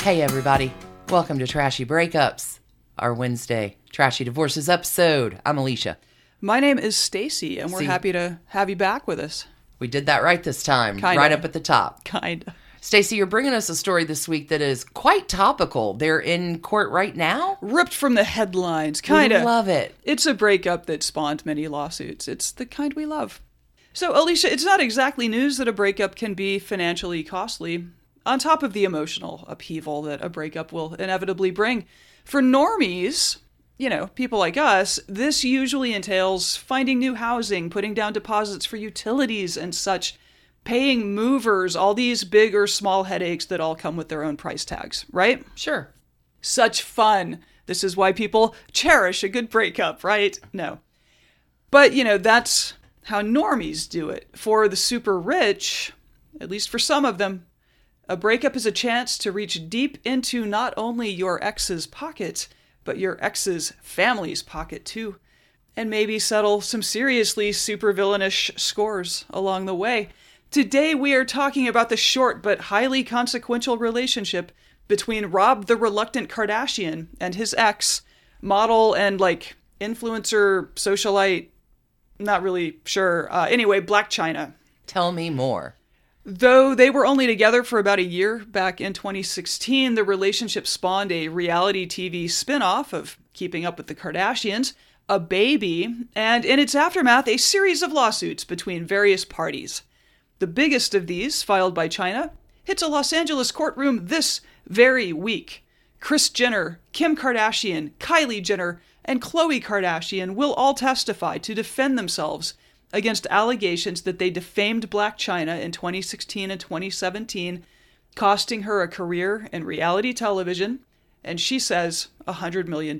Hey everybody, welcome to Trashy Breakups, our Wednesday Trashy Divorces episode. I'm Alicia. My name is Stacy, and we're happy to have you back with us. We did that right this time, Kinda. right up at the top. Kinda. Stacy, you're bringing us a story this week that is quite topical. They're in court right now? Ripped from the headlines, kinda. We love it. It's a breakup that spawned many lawsuits. It's the kind we love. So, Alicia, it's not exactly news that a breakup can be financially costly, on top of the emotional upheaval that a breakup will inevitably bring. For normies, people like us, this usually entails finding new housing, putting down deposits for utilities and such, paying movers, all these big or small headaches that all come with their own price tags, right? Sure. Such fun. This is why people cherish a good breakup, right? No. But, that's how normies do it. For the super rich, at least for some of them, a breakup is a chance to reach deep into not only your ex's pocket, but your ex's family's pocket too, and maybe settle some seriously supervillainish scores along the way. Today we are talking about the short but highly consequential relationship between Rob the Reluctant Kardashian and his ex, model and influencer, socialite, not really sure. Anyway, Blac Chyna. Tell me more. Though they were only together for about a year back in 2016, the relationship spawned a reality TV spin-off of Keeping Up with the Kardashians, a baby, and in its aftermath, a series of lawsuits between various parties. The biggest of these, filed by Chyna, hits a Los Angeles courtroom this very week. Kris Jenner, Kim Kardashian, Kylie Jenner, and Khloe Kardashian will all testify to defend themselves against allegations that they defamed Blac Chyna in 2016 and 2017, costing her a career in reality television, and she says $100 million.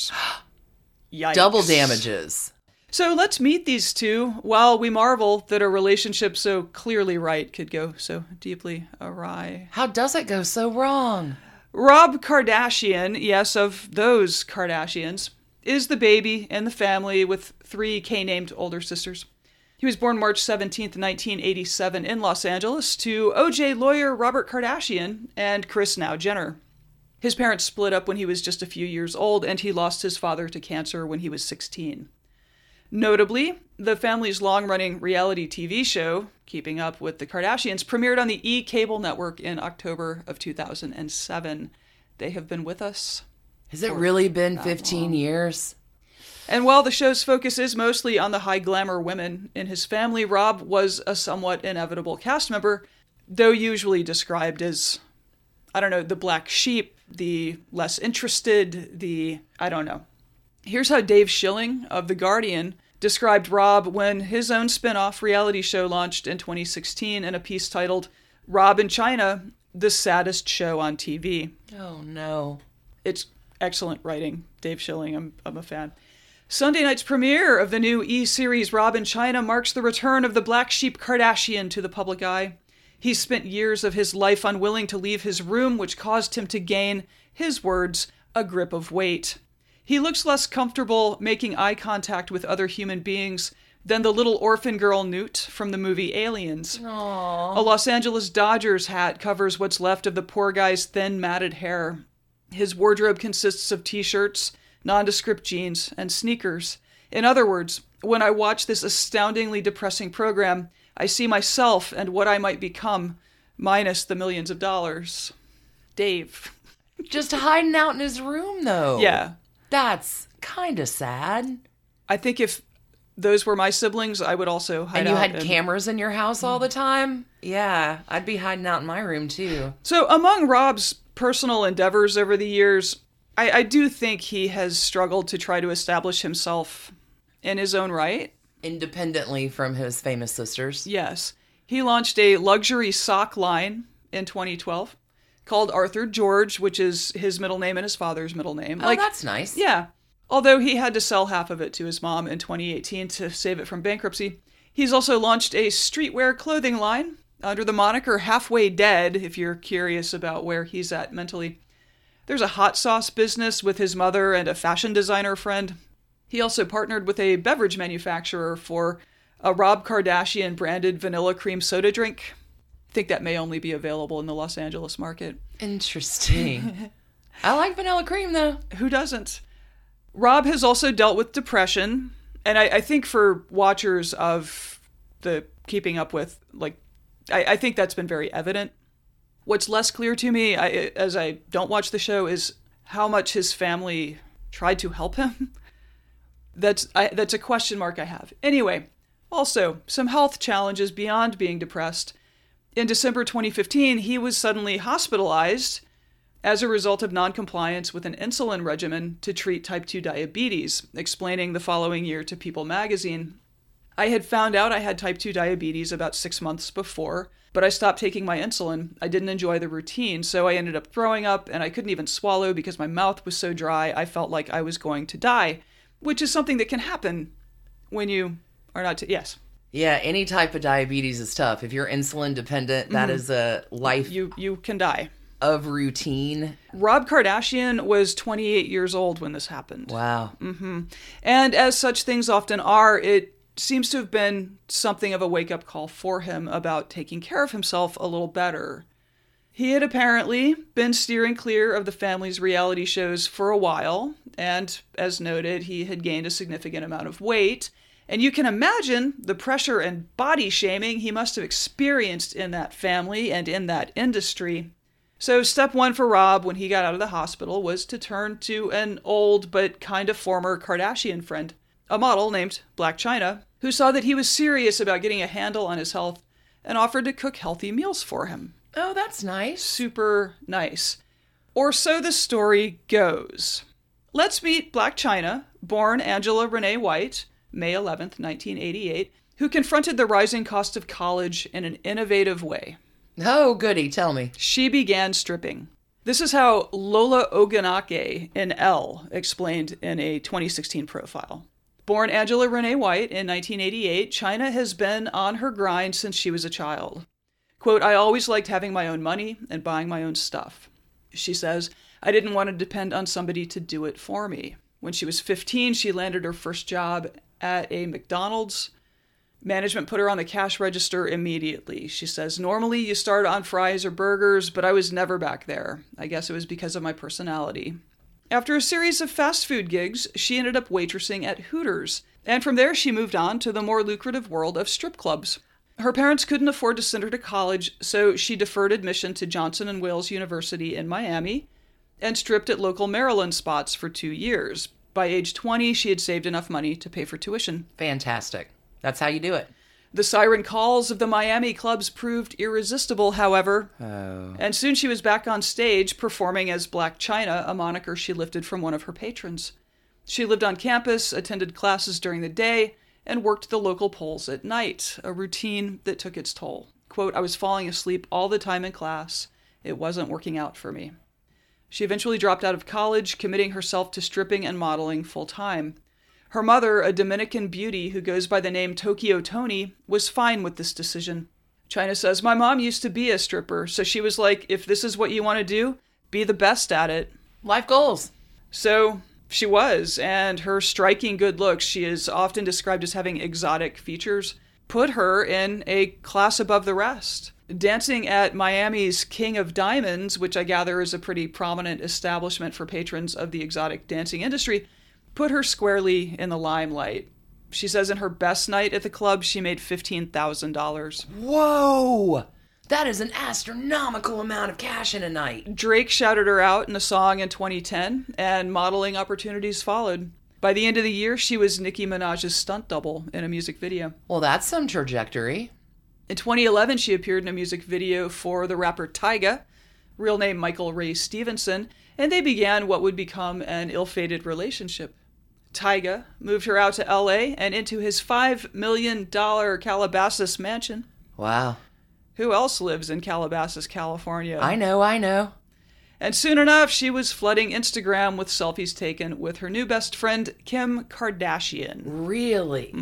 Yikes. Double damages. So let's meet these two while we marvel that a relationship so clearly right could go so deeply awry. How does it go so wrong? Rob Kardashian, yes, of those Kardashians, is the baby in the family with 3 K-named older sisters. He was born March 17th, 1987 in Los Angeles to OJ lawyer Robert Kardashian and Kris now Jenner. His parents split up when he was just a few years old, and he lost his father to cancer when he was 16. Notably, the family's long-running reality TV show, Keeping Up with the Kardashians, premiered on the E! Cable network in October of 2007. They have been with us. Has it really been 15 years? And while the show's focus is mostly on the high glamour women in his family, Rob was a somewhat inevitable cast member, though usually described as, the black sheep, the less interested, Here's how Dave Schilling of The Guardian described Rob when his own spin-off reality show launched in 2016 in a piece titled Rob and Chyna, the saddest show on TV. Oh, no. It's excellent writing, Dave Schilling. I'm a fan. Sunday night's premiere of the new E-series Rob and Chyna marks the return of the black sheep Kardashian to the public eye. He spent years of his life unwilling to leave his room, which caused him to gain, his words, a grip of weight. He looks less comfortable making eye contact with other human beings than the little orphan girl Newt from the movie Aliens. Aww. A Los Angeles Dodgers hat covers what's left of the poor guy's thin, matted hair. His wardrobe consists of t-shirts, nondescript jeans, and sneakers. In other words, when I watch this astoundingly depressing program, I see myself and what I might become, minus the millions of dollars. Dave. Just hiding out in his room, though. Yeah. That's kind of sad. I think if those were my siblings, I would also hide out. And you had cameras in your house all the time? Yeah, I'd be hiding out in my room, too. So among Rob's personal endeavors over the years, I do think he has struggled to try to establish himself in his own right. Independently from his famous sisters. Yes. He launched a luxury sock line in 2012 called Arthur George, which is his middle name and his father's middle name. Oh, that's nice. Yeah. Although he had to sell half of it to his mom in 2018 to save it from bankruptcy. He's also launched a streetwear clothing line under the moniker Halfway Dead, if you're curious about where he's at mentally. There's a hot sauce business with his mother and a fashion designer friend. He also partnered with a beverage manufacturer for a Rob Kardashian branded vanilla cream soda drink. think that may only be available in the Los Angeles market. Interesting. I like vanilla cream, though. Who doesn't? Rob has also dealt with depression. And I think for watchers of the Keeping Up With, like, I think that's been very evident. What's less clear to me, as I don't watch the show, is how much his family tried to help him. That's a question mark I have. Anyway, also, some health challenges beyond being depressed. In December 2015, he was suddenly hospitalized as a result of noncompliance with an insulin regimen to treat type 2 diabetes, explaining the following year to People magazine. I had found out I had type 2 diabetes about 6 months before, but I stopped taking my insulin. I didn't enjoy the routine, so I ended up throwing up, and I couldn't even swallow because my mouth was so dry I felt like I was going to die, which is something that can happen when you are not... Yes. Yeah, any type of diabetes is tough. If you're insulin dependent, that is a life... You can die. Of routine. Rob Kardashian was 28 years old when this happened. Wow. And as such things often are, it seems to have been something of a wake-up call for him about taking care of himself a little better. He had apparently been steering clear of the family's reality shows for a while, and as noted, he had gained a significant amount of weight. And you can imagine the pressure and body shaming he must have experienced in that family and in that industry. So step one for Rob when he got out of the hospital was to turn to an old but kind of former Kardashian friend, a model named Blac Chyna, who saw that he was serious about getting a handle on his health and offered to cook healthy meals for him. Oh, that's nice. Super nice. Or so the story goes. Let's meet Blac Chyna, born Angela Renee White, May 11th, 1988, who confronted the rising cost of college in an innovative way. Oh, goody. Tell me. She began stripping. This is how Lola Ogunake in Elle explained in a 2016 profile. Born Angela Renee White in 1988, Chyna has been on her grind since she was a child. Quote, I always liked having my own money and buying my own stuff. She says, I didn't want to depend on somebody to do it for me. When she was 15, she landed her first job at a McDonald's. Management put her on the cash register immediately. She says, normally you start on fries or burgers, but I was never back there. I guess it was because of my personality. After a series of fast food gigs, she ended up waitressing at Hooters. And from there, she moved on to the more lucrative world of strip clubs. Her parents couldn't afford to send her to college, so she deferred admission to Johnson & Wales University in Miami and stripped at local Maryland spots for 2 years. By age 20, she had saved enough money to pay for tuition. Fantastic. That's how you do it. The siren calls of the Miami clubs proved irresistible, however. Oh. And soon she was back on stage performing as Blac Chyna, a moniker she lifted from one of her patrons. She lived on campus, attended classes during the day, and worked the local polls at night, a routine that took its toll. Quote, I was falling asleep all the time in class. It wasn't working out for me. She eventually dropped out of college, committing herself to stripping and modeling full-time. Her mother, a Dominican beauty who goes by the name Tokyo Toni, was fine with this decision. Chyna says, my mom used to be a stripper, so she was like, if this is what you want to do, be the best at it. Life goals. So she was, and her striking good looks, she is often described as having exotic features, put her in a class above the rest. Dancing at Miami's King of Diamonds, which I gather is a pretty prominent establishment for patrons of the exotic dancing industry, put her squarely in the limelight. She says in her best night at the club, she made $15,000. Whoa! That is an astronomical amount of cash in a night. Drake shouted her out in a song in 2010, and modeling opportunities followed. By the end of the year, she was Nicki Minaj's stunt double in a music video. Well, that's some trajectory. In 2011, she appeared in a music video for the rapper Tyga, real name Michael Ray Stevenson, and they began what would become an ill-fated relationship. Tyga moved her out to LA and into his $5 million Calabasas mansion. Wow. Who else lives in Calabasas, California? I know. And soon enough, she was flooding Instagram with selfies taken with her new best friend, Kim Kardashian. Really?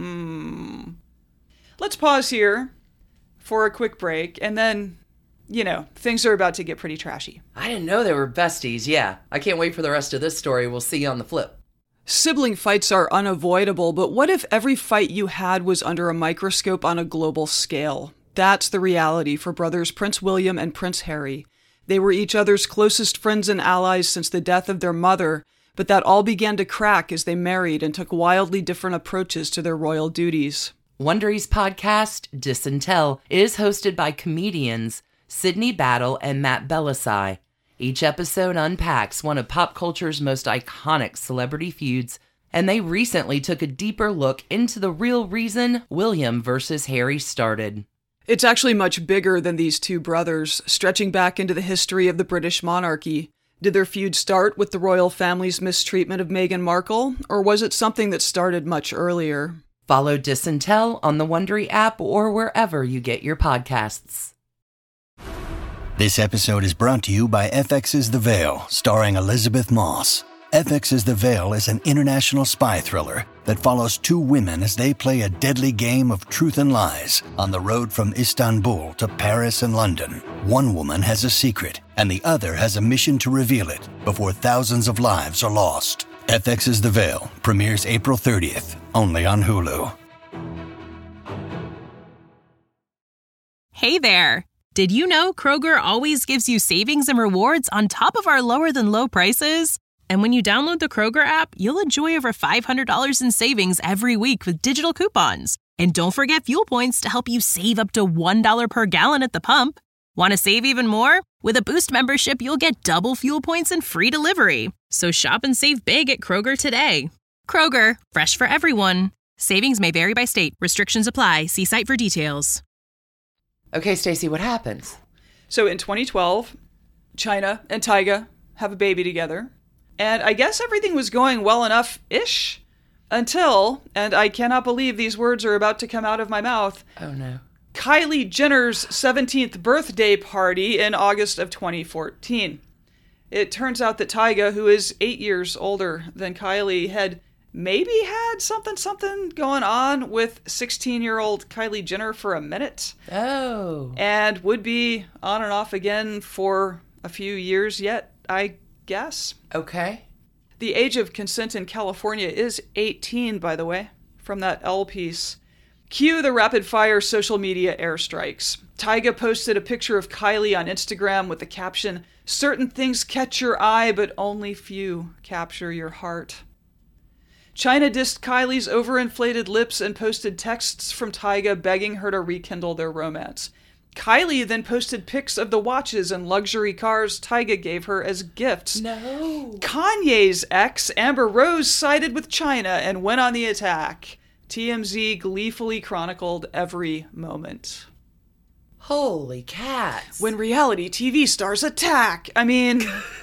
Let's pause here for a quick break, and then, things are about to get pretty trashy. I didn't know they were besties, yeah. I can't wait for the rest of this story. We'll see you on the flip. Sibling fights are unavoidable, but what if every fight you had was under a microscope on a global scale? That's the reality for brothers Prince William and Prince Harry. They were each other's closest friends and allies since the death of their mother, but that all began to crack as they married and took wildly different approaches to their royal duties. Wondery's podcast, Disintel, is hosted by comedians Sydney Battle and Matt Belisai. Each episode unpacks one of pop culture's most iconic celebrity feuds, and they recently took a deeper look into the real reason William versus Harry started. It's actually much bigger than these two brothers, stretching back into the history of the British monarchy. Did their feud start with the royal family's mistreatment of Meghan Markle, or was it something that started much earlier? Follow Disintel on the Wondery app or wherever you get your podcasts. This episode is brought to you by FX's The Veil, starring Elizabeth Moss. FX's The Veil is an international spy thriller that follows two women as they play a deadly game of truth and lies on the road from Istanbul to Paris and London. One woman has a secret, and the other has a mission to reveal it before thousands of lives are lost. FX's The Veil premieres April 30th, only on Hulu. Hey there! Did you know Kroger always gives you savings and rewards on top of our lower-than-low prices? And when you download the Kroger app, you'll enjoy over $500 in savings every week with digital coupons. And don't forget fuel points to help you save up to $1 per gallon at the pump. Want to save even more? With a Boost membership, you'll get double fuel points and free delivery. So shop and save big at Kroger today. Kroger, fresh for everyone. Savings may vary by state. Restrictions apply. See site for details. Okay, Stacey, what happens? So in 2012, China and Tyga have a baby together. And I guess everything was going well enough-ish until, and I cannot believe these words are about to come out of my mouth. Oh, no. Kylie Jenner's 17th birthday party in August of 2014. It turns out that Tyga, who is 8 years older than Kylie, had maybe had something going on with 16-year-old Kylie Jenner for a minute. Oh. And would be on and off again for a few years yet, I guess. Okay. The age of consent in California is 18, by the way, from that Elle piece. Cue the rapid-fire social media airstrikes. Tyga posted a picture of Kylie on Instagram with the caption, "Certain things catch your eye, but only few capture your heart." China dissed Kylie's overinflated lips and posted texts from Tyga begging her to rekindle their romance. Kylie then posted pics of the watches and luxury cars Tyga gave her as gifts. No. Kanye's ex, Amber Rose, sided with China and went on the attack. TMZ gleefully chronicled every moment. Holy cats. When reality TV stars attack. I mean,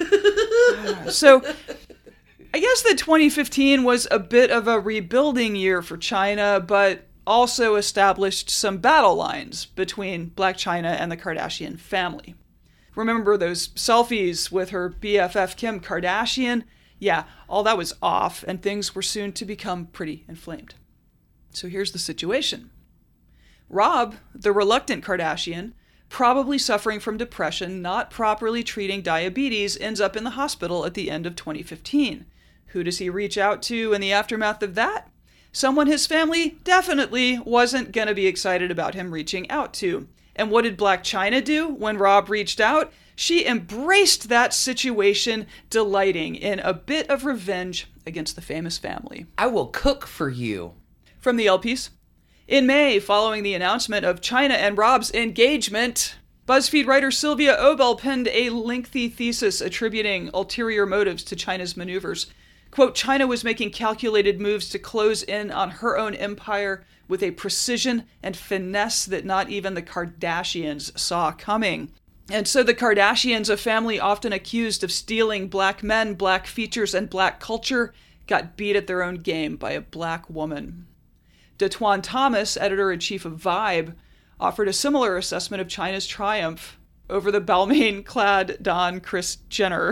so I guess that 2015 was a bit of a rebuilding year for China, but also established some battle lines between Blac Chyna and the Kardashian family. Remember those selfies with her BFF Kim Kardashian? Yeah, all that was off, and things were soon to become pretty inflamed. So here's the situation. Rob, the reluctant Kardashian, probably suffering from depression, not properly treating diabetes, ends up in the hospital at the end of 2015. Who does he reach out to in the aftermath of that? Someone his family definitely wasn't going to be excited about him reaching out to. And what did Blac Chyna do when Rob reached out? She embraced that situation, delighting in a bit of revenge against the famous family. I will cook for you. From the Elle piece. In May, following the announcement of Chyna and Rob's engagement, BuzzFeed writer Sylvia Obel penned a lengthy thesis attributing ulterior motives to Chyna's maneuvers. Quote, Chyna was making calculated moves to close in on her own empire with a precision and finesse that not even the Kardashians saw coming. And so the Kardashians, a family often accused of stealing black men, black features, and black culture, got beat at their own game by a black woman. DeTwan Thomas, editor-in-chief of Vibe, offered a similar assessment of Chyna's triumph over the Balmain-clad Don Kris Jenner.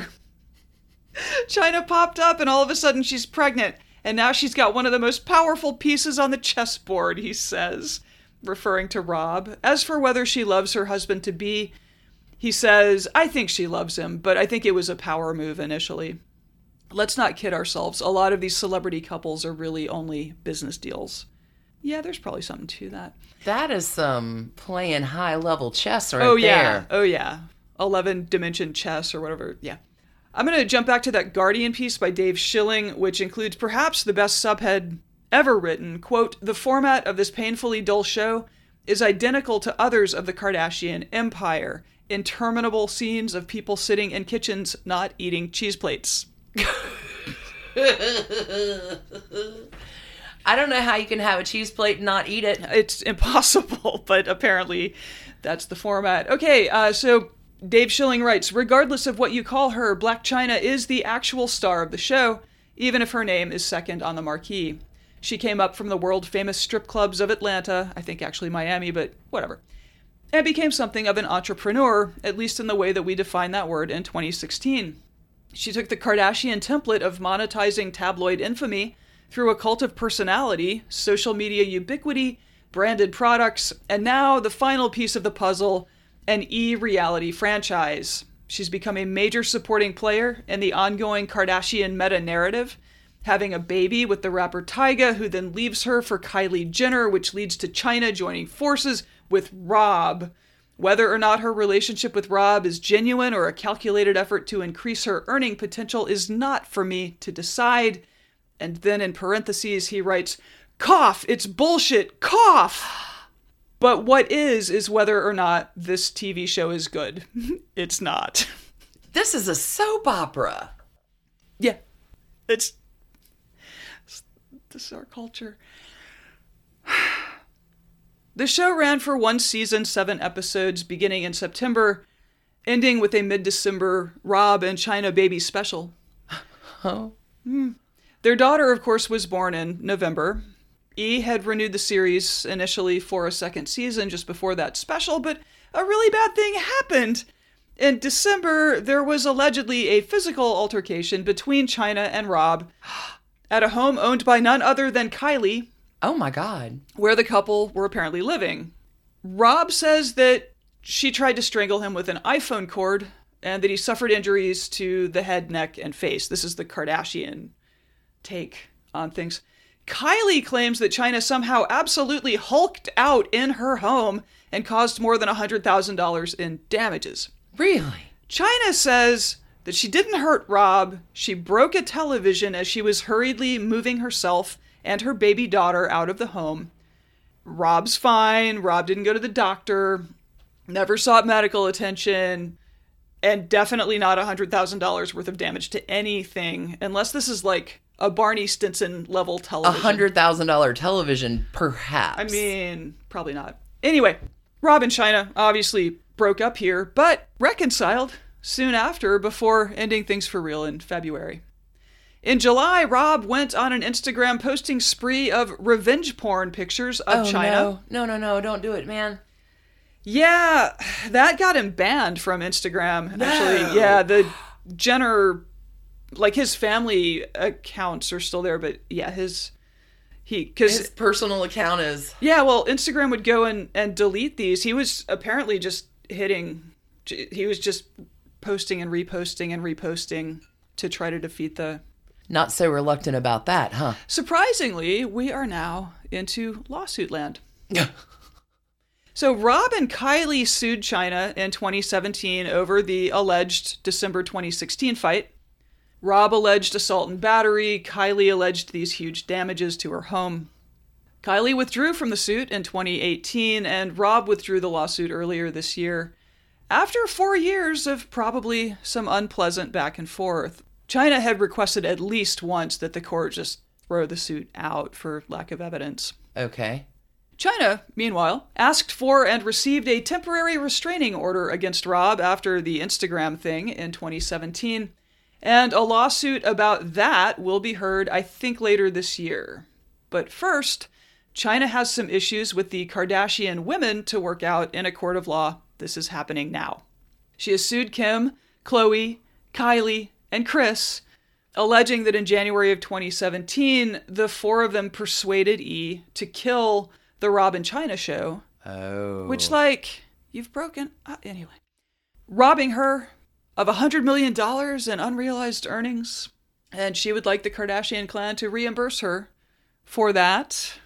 Chyna popped up and all of a sudden she's pregnant, and now she's got one of the most powerful pieces on the chessboard, he says, referring to Rob. As for whether she loves her husband-to-be, he says, I think she loves him, but I think it was a power move initially. Let's not kid ourselves. A lot of these celebrity couples are really only business deals. Yeah, there's probably something to that. That is some playing high-level chess right there. there. Oh, yeah. 11-dimension chess or whatever. Yeah. I'm going to jump back to that Guardian piece by Dave Schilling, which includes perhaps the best subhead ever written. Quote, "The format of this painfully dull show is identical to others of the Kardashian empire. Interminable scenes of people sitting in kitchens not eating cheese plates." I don't know how you can have a cheese plate and not eat it. It's impossible, but apparently that's the format. Okay, so Dave Schilling writes, "Regardless of what you call her, Blac Chyna is the actual star of the show, even if her name is second on the marquee. She came up from the world-famous strip clubs of Atlanta, I think actually Miami, but whatever, and became something of an entrepreneur, at least in the way that we define that word in 2016. She took the Kardashian template of monetizing tabloid infamy through a cult of personality, social media ubiquity, branded products, and now the final piece of the puzzle, an e-reality franchise. She's become a major supporting player in the ongoing Kardashian meta-narrative, having a baby with the rapper Tyga, who then leaves her for Kylie Jenner, which leads to Chyna joining forces with Rob. Whether or not her relationship with Rob is genuine or a calculated effort to increase her earning potential is not for me to decide." And then in parentheses, he writes, "Cough, it's bullshit, cough!" But what is whether or not this TV show is good. It's not. This is a soap opera. Yeah. This is our culture. The show ran for one season, 7 episodes, beginning in September, ending with a mid-December Rob and Chyna baby special. Oh. Their daughter, of course, was born in November. E! had renewed the series initially for a second season just before that special, but a really bad thing happened. In December, there was allegedly a physical altercation between Chyna and Rob at a home owned by none other than Kylie. Oh my God. Where the couple were apparently living. Rob says that she tried to strangle him with an iPhone cord and that he suffered injuries to the head, neck, and face. This is the Kardashian take on things. Kylie claims that Chyna somehow absolutely hulked out in her home and caused more than $100,000 in damages. Really? Chyna says that she didn't hurt Rob. She broke a television as she was hurriedly moving herself and her baby daughter out of the home. Rob's fine. Rob didn't go to the doctor, never sought medical attention, and definitely not $100,000 worth of damage to anything, unless this is like a Barney Stinson level television. $100,000 television, perhaps. I mean, probably not. Anyway, Rob and Chyna obviously broke up here, but reconciled soon after before ending things for real in February. In July, Rob went on an Instagram posting spree of revenge porn pictures of Chyna. No, don't do it, man. Yeah, that got him banned from Instagram, actually. Yeah, the Jenner, like his family accounts are still there, but yeah, his personal account is... Yeah, well, Instagram would go and delete these. He was apparently just posting and reposting to try to defeat the... Not so reluctant about that, huh? Surprisingly, we are now into lawsuit land. So Rob and Kylie sued Chyna in 2017 over the alleged December 2016 fight. Rob alleged assault and battery. Kylie alleged these huge damages to her home. Kylie withdrew from the suit in 2018, and Rob withdrew the lawsuit earlier this year, after 4 years of probably some unpleasant back and forth. Chyna had requested at least once that the court just throw the suit out for lack of evidence. Okay. Chyna, meanwhile, asked for and received a temporary restraining order against Rob after the Instagram thing in 2017, and a lawsuit about that will be heard, I think, later this year. But first, Chyna has some issues with the Kardashian women to work out in a court of law. This is happening now. She has sued Kim, Khloe, Kylie, and Kris, alleging that in January of 2017, the 4 of them persuaded E! to kill the Rob and Chyna show. Oh. Which, you've broken... anyway. Robbing her of $100 million in unrealized earnings. And she would like the Kardashian clan to reimburse her for that.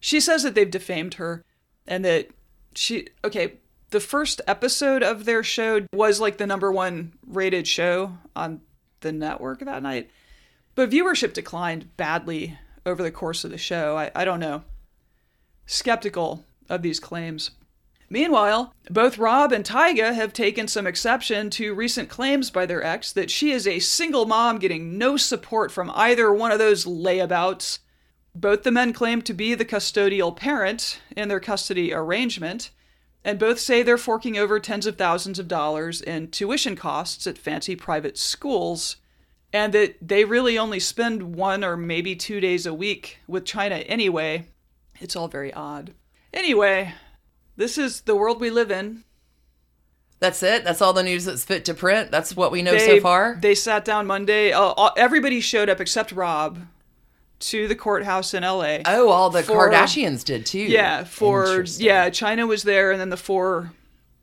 She says that they've defamed her and that the first episode of their show was like the #1 rated show on the network that night. But viewership declined badly over the course of the show. I don't know. Skeptical of these claims. Meanwhile, both Rob and Tyga have taken some exception to recent claims by their ex that she is a single mom getting no support from either one of those layabouts. Both the men claim to be the custodial parent in their custody arrangement, and both say they're forking over tens of thousands of dollars in tuition costs at fancy private schools, and that they really only spend 1 or maybe 2 days a week with China anyway. It's all very odd. Anyway, this is the world we live in. That's it? That's all the news that's fit to print? That's what we know so far? They sat down Monday. Everybody showed up except Rob to the courthouse in L.A. Oh, all the Kardashians did too. Yeah, China was there, and then the 4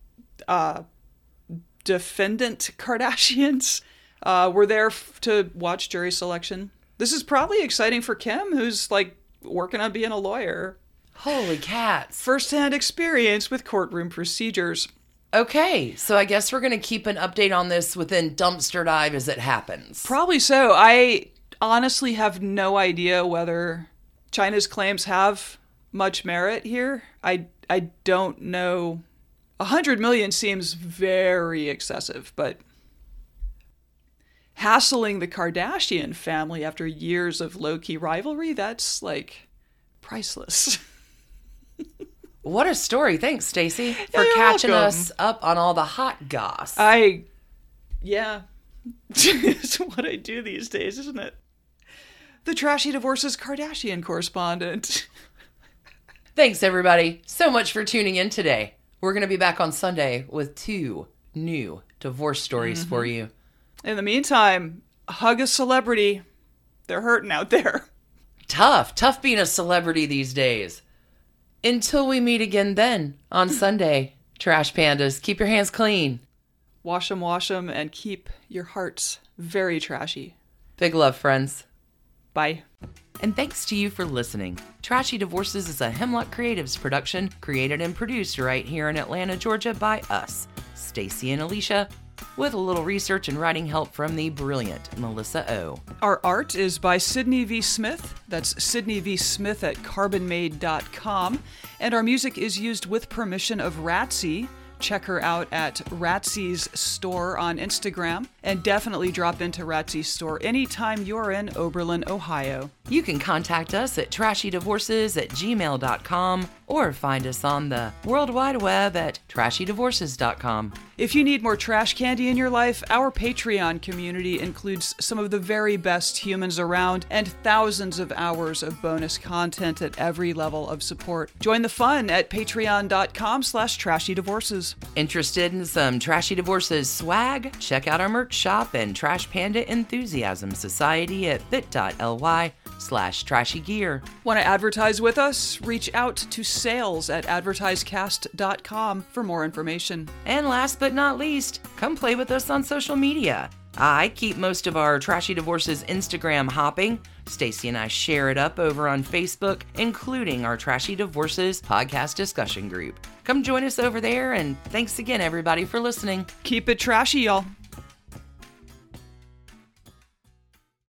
defendant Kardashians were there to watch jury selection. This is probably exciting for Kim, who's like working on being a lawyer. Holy cats. First-hand experience with courtroom procedures. Okay, so I guess we're going to keep an update on this within Dumpster Dive as it happens. Probably so. I honestly have no idea whether China's claims have much merit here. I don't know. 100 million seems very excessive, but hassling the Kardashian family after years of low-key rivalry, that's like priceless. What a story. Thanks, Stacey, for you're catching welcome. us up on all the hot goss. Yeah. It's what I do these days, isn't it? The Trashy Divorces Kardashian correspondent. Thanks, everybody, so much for tuning in today. We're going to be back on Sunday with 2 new divorce stories for you. In the meantime, hug a celebrity. They're hurting out there. Tough being a celebrity these days. Until we meet again then on Sunday, Trash Pandas, keep your hands clean. Wash 'em, and keep your hearts very trashy. Big love, friends. Bye. And thanks to you for listening. Trashy Divorces is a Hemlock Creatives production, created and produced right here in Atlanta, Georgia by us, Stacey and Alicia, with a little research and writing help from the brilliant Melissa O. Our art is by Sydney V. Smith. That's Sydney V. Smith at carbonmade.com. And our music is used with permission of Ratsy. Check her out at Ratsy's store on Instagram, and definitely drop into Ratsy's store anytime you're in Oberlin, Ohio. You can contact us at trashydivorces@gmail.com or find us on the World Wide Web at trashydivorces.com. If you need more trash candy in your life, our Patreon community includes some of the very best humans around and thousands of hours of bonus content at every level of support. Join the fun at patreon.com/trashydivorces. Interested in some Trashy Divorces swag? Check out our merch shop and Trash Panda Enthusiasm Society at bit.ly/trashygear. Want to advertise with us? Reach out to sales@advertisecast.com for more information. And last but not least, come play with us on social media. I keep most of our Trashy Divorces Instagram hopping. Stacey and I share it up over on Facebook, including our Trashy Divorces podcast discussion group. Come join us over there, and thanks again, everybody, for listening. Keep it trashy, y'all.